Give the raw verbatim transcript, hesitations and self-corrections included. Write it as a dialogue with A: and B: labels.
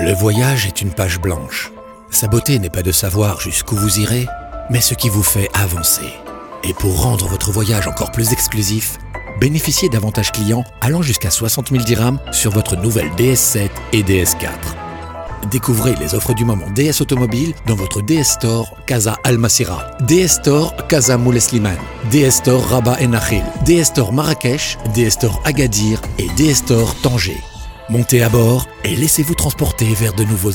A: Le voyage est une page blanche. Sa beauté n'est pas de savoir jusqu'où vous irez, mais ce qui vous fait avancer. Et pour rendre votre voyage encore plus exclusif, bénéficiez d'avantages clients allant jusqu'à soixante mille dirhams sur votre nouvelle D S sept et D S quatre. Découvrez les offres du moment D S Automobile dans votre D S Store Casa Al Masira, D S Store Casa Moulay Slimane, D S Store Rabat et Nakhil, D S Store Marrakech, D S Store Agadir et D S Store Tanger. Montez à bord et laissez-vous transporter vers de nouveaux